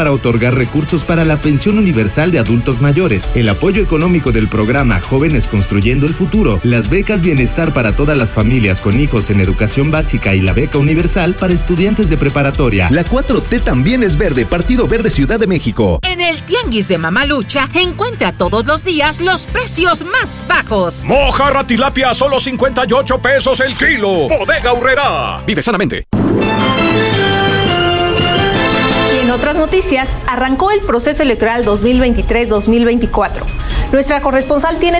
para otorgar recursos para la pensión universal de adultos mayores, el apoyo económico del programa Jóvenes Construyendo el Futuro, las becas Bienestar para todas las familias con hijos en educación básica y la beca universal para estudiantes de preparatoria. La 4T también es verde, Partido Verde Ciudad de México. En el Tianguis de Mamalucha encuentra todos los días los precios más bajos. Mojarra tilapia a solo 58 pesos el kilo. Bodega Aurrerá. Vive sanamente. En otras noticias, arrancó el proceso electoral 2023-2024. Nuestra corresponsal tiene